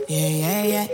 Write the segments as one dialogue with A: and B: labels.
A: Yeah.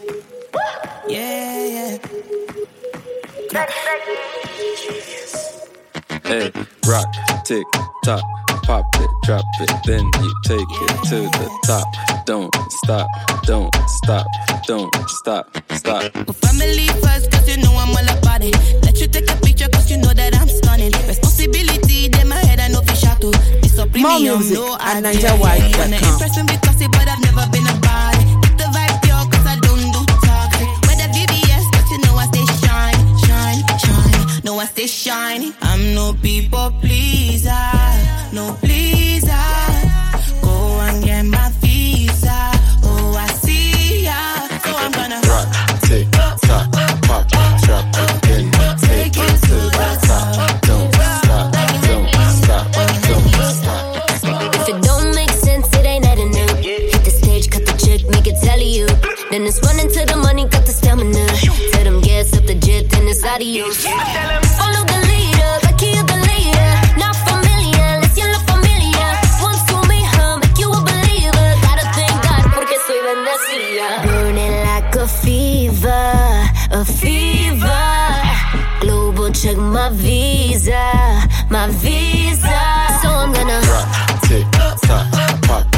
B: Hey, rock, tick, tock, pop it, drop it, then you take it to the top. Don't stop, don't stop, don't stop, stop.
A: Well, family first, cause you know I'm all about it. Let you take a picture, cause you know that I'm stunning. Responsibility, then my head, I know fish out to. It's a premium, no idea. Wanna impress me because it, but I've never been about it. Keep the vibe pure, cause I don't do toxic. With the VVS, but you know I stay shine. No, I stay shiny. I'm no people pleaser, no pleaser. Go and get my visa. Oh, I see ya. So I'm gonna
B: rock, tick, tock, pop, drop it, then you take it to the top. Don't stop, don't stop, don't stop.
C: If it don't make sense, it ain't adding up. Hit the stage, cut the check, make it tally you. Then it's running to the money, got the stamina. Tell them gas up the jet, then it's out of you. Follow the leader, Becky the leader. Not familiar, let's yell familiar. Once to me, make you a believer. Gotta thank God, porque soy bendecida. Burning like a fever, a fever. Global check my visa, my visa. So I'm gonna
B: rock, tick, tock, pop,